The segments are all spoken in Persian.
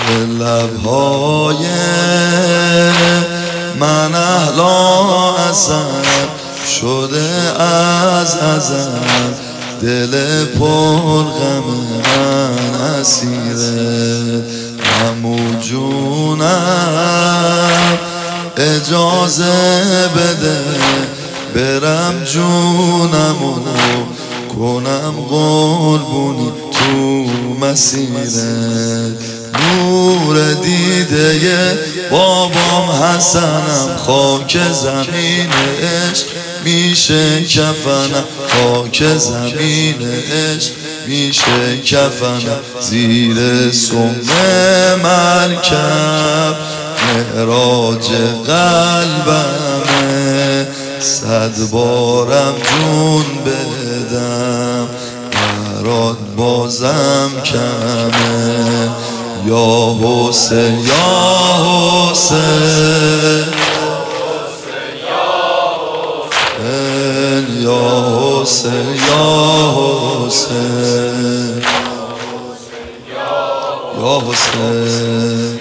لبهای من اهلا ازم شده از ازم، دل پر غم من اسیره. عمو جونم اجازه بده برم جونمو کنم قربونی تو مسیره. نور دیده بابام حسنم، خاک زمین عشق میشه کفنم، خاک زمین عشق میشه کفنم. زیر سم مرکب معراج قلبمه، 100 بارم جون بدم برات بازم کمه. یا حسین یا حسین یا حسین یا حسین یا حسین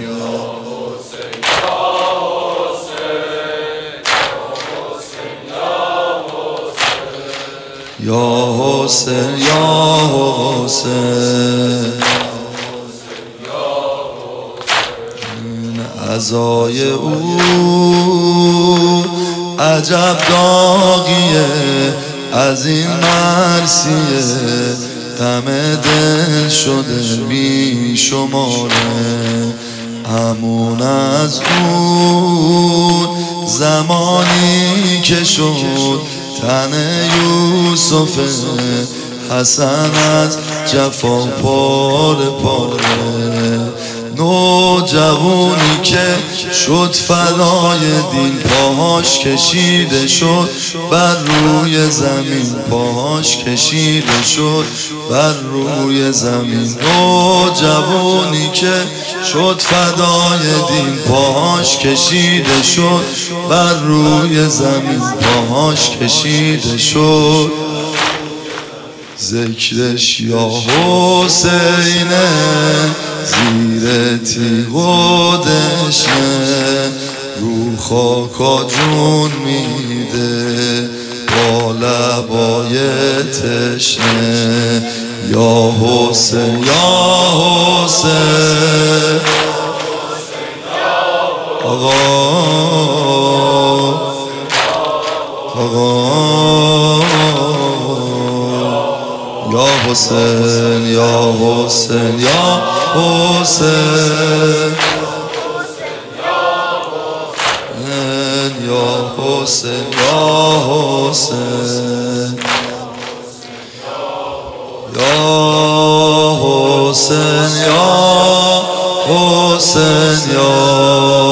یا حسین یا حسین. عزای او عجب داغیه، از این مرسیه غم دل شده بی شماره. همون از اون زمانی که شد تن یوسف حسن از جفا پاره پاره. نوجوانی که شد فدای دین، پاهاش کشیده شد بر روی زمین، پاهاش کشیده شد بر روی زمین. نوجوانی که شد فدای دین، پاهاش کشیده شد بر روی زمین، پاهاش کشیده شد. ذکرش یا حسینه زیر تیغ و دشنه، رو خاکا جون میده با لبای تشنه. یا حسین یا حسین آقا یا حسین یا حسین یا حسین یا حسین یا حسین یا حسین یا حسین یا